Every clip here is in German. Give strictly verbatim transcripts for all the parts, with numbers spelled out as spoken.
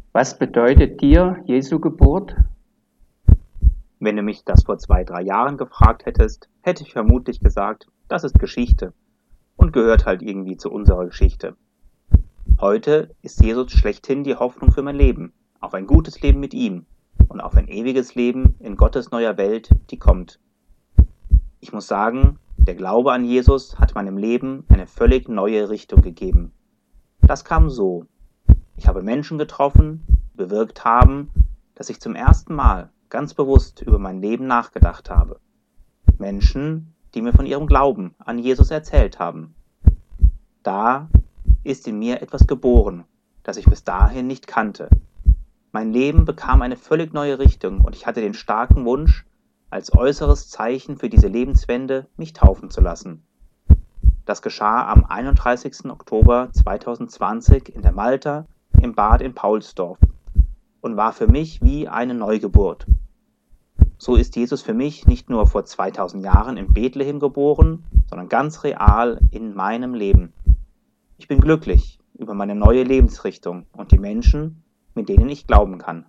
Was bedeutet dir Jesu Geburt? Wenn du mich das vor zwei, drei Jahren gefragt hättest, hätte ich vermutlich gesagt, das ist Geschichte und gehört halt irgendwie zu unserer Geschichte. Heute ist Jesus schlechthin die Hoffnung für mein Leben, auf ein gutes Leben mit ihm und auf ein ewiges Leben in Gottes neuer Welt, die kommt. Ich muss sagen, der Glaube an Jesus hat meinem Leben eine völlig neue Richtung gegeben. Das kam so. Ich habe Menschen getroffen, die bewirkt haben, dass ich zum ersten Mal ganz bewusst über mein Leben nachgedacht habe. Menschen, die mir von ihrem Glauben an Jesus erzählt haben. Da ist in mir etwas geboren, das ich bis dahin nicht kannte. Mein Leben bekam eine völlig neue Richtung und ich hatte den starken Wunsch, als äußeres Zeichen für diese Lebenswende mich taufen zu lassen. Das geschah am einunddreißigsten Oktober zweitausendzwanzig in der Malta im Bad in Paulsdorf und war für mich wie eine Neugeburt. So ist Jesus für mich nicht nur vor zweitausend Jahren in Bethlehem geboren, sondern ganz real in meinem Leben. Ich bin glücklich über meine neue Lebensrichtung und die Menschen, mit denen ich glauben kann.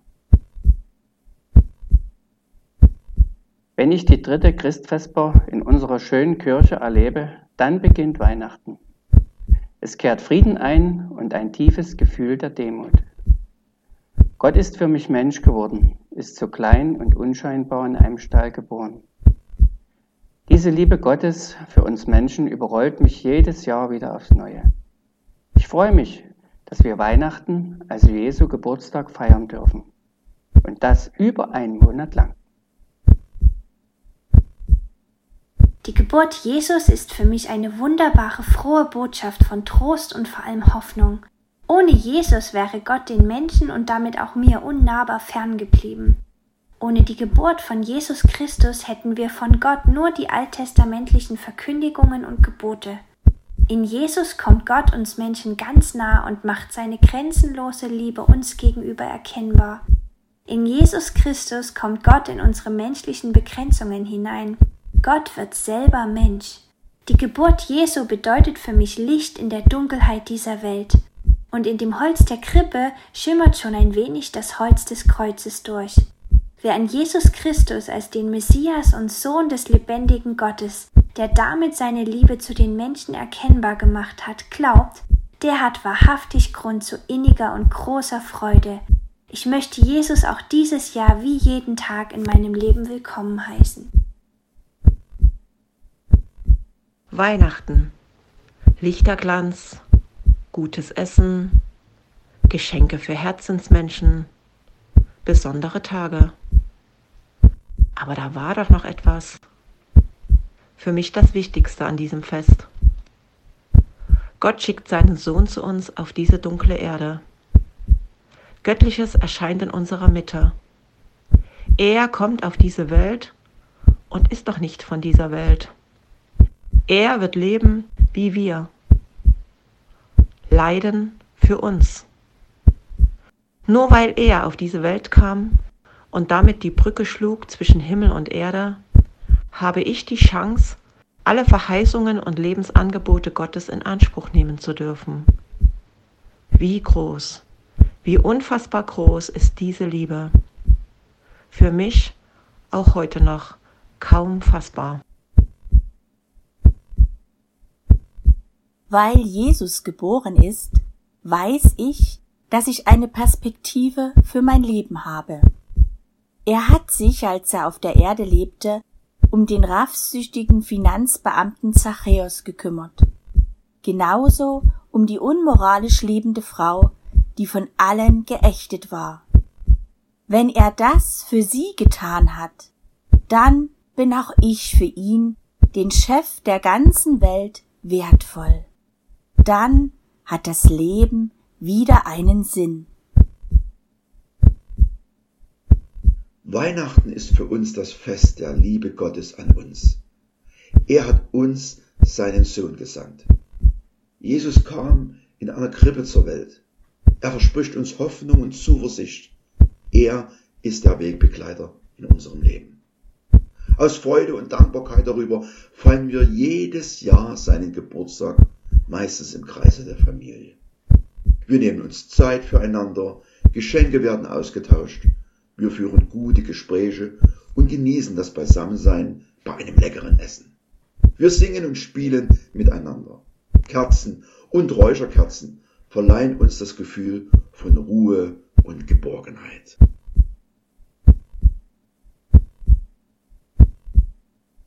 Wenn ich die dritte Christvesper in unserer schönen Kirche erlebe, dann beginnt Weihnachten. Es kehrt Frieden ein und ein tiefes Gefühl der Demut. Gott ist für mich Mensch geworden, ist so klein und unscheinbar in einem Stall geboren. Diese Liebe Gottes für uns Menschen überrollt mich jedes Jahr wieder aufs Neue. Ich freue mich, dass wir Weihnachten, also Jesu Geburtstag, feiern dürfen. Und das über einen Monat lang. Die Geburt Jesus ist für mich eine wunderbare, frohe Botschaft von Trost und vor allem Hoffnung. Ohne Jesus wäre Gott den Menschen und damit auch mir unnahbar ferngeblieben. Ohne die Geburt von Jesus Christus hätten wir von Gott nur die alttestamentlichen Verkündigungen und Gebote. In Jesus kommt Gott uns Menschen ganz nah und macht seine grenzenlose Liebe uns gegenüber erkennbar. In Jesus Christus kommt Gott in unsere menschlichen Begrenzungen hinein. Gott wird selber Mensch. Die Geburt Jesu bedeutet für mich Licht in der Dunkelheit dieser Welt. Und in dem Holz der Krippe schimmert schon ein wenig das Holz des Kreuzes durch. Wer an Jesus Christus als den Messias und Sohn des lebendigen Gottes, der damit seine Liebe zu den Menschen erkennbar gemacht hat, glaubt, der hat wahrhaftig Grund zu inniger und großer Freude. Ich möchte Jesus auch dieses Jahr wie jeden Tag in meinem Leben willkommen heißen. Weihnachten, Lichterglanz, gutes Essen, Geschenke für Herzensmenschen, besondere Tage. Aber da war doch noch etwas. Für mich das Wichtigste an diesem Fest. Gott schickt seinen Sohn zu uns auf diese dunkle Erde. Göttliches erscheint in unserer Mitte. Er kommt auf diese Welt und ist doch nicht von dieser Welt. Er wird leben wie wir. Leiden für uns. Nur weil er auf diese Welt kam und damit die Brücke schlug zwischen Himmel und Erde, habe ich die Chance, alle Verheißungen und Lebensangebote Gottes in Anspruch nehmen zu dürfen. Wie groß, wie unfassbar groß ist diese Liebe. Für mich auch heute noch kaum fassbar. Weil Jesus geboren ist, weiß ich, dass ich eine Perspektive für mein Leben habe. Er hat sich, als er auf der Erde lebte, um den raffsüchtigen Finanzbeamten Zachäus gekümmert. Genauso um die unmoralisch lebende Frau, die von allen geächtet war. Wenn er das für sie getan hat, dann bin auch ich für ihn, den Chef der ganzen Welt, wertvoll. Dann hat das Leben wieder einen Sinn. Weihnachten ist für uns das Fest der Liebe Gottes an uns. Er hat uns seinen Sohn gesandt. Jesus kam in einer Krippe zur Welt. Er verspricht uns Hoffnung und Zuversicht. Er ist der Wegbegleiter in unserem Leben. Aus Freude und Dankbarkeit darüber feiern wir jedes Jahr seinen Geburtstag, meistens im Kreise der Familie. Wir nehmen uns Zeit füreinander, Geschenke werden ausgetauscht, wir führen gute Gespräche und genießen das Beisammensein bei einem leckeren Essen. Wir singen und spielen miteinander. Kerzen und Räucherkerzen verleihen uns das Gefühl von Ruhe und Geborgenheit.